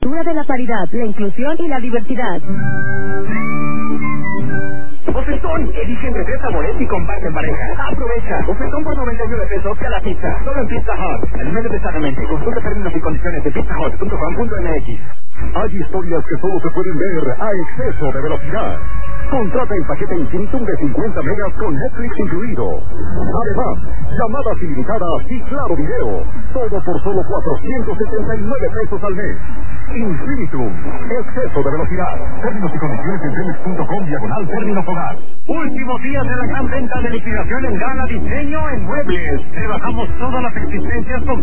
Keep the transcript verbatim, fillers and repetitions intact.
de la paridad, la inclusión y la diversidad. Ofertón, elige entre tres sabores y comparte en pareja. Aprovecha, ofertón por noventa y nueve pesos a la pizza. Solo en Pizza Hut. Alimento pesadamente. Consulta términos y condiciones de pizza hut punto com punto m x. Hay historias que solo se pueden ver a exceso de velocidad. Contrata el paquete Infinitum de cincuenta megas con Netflix incluido. Además, llamadas ilimitadas y claro video. Todo por solo cuatrocientos setenta y nueve pesos al mes. Infinitum, exceso de velocidad. Términos y condiciones en telmex punto com diagonal término fogar. Últimos días de la gran venta de liquidación en Gala Diseño en Muebles. Rebajamos todas las existencias con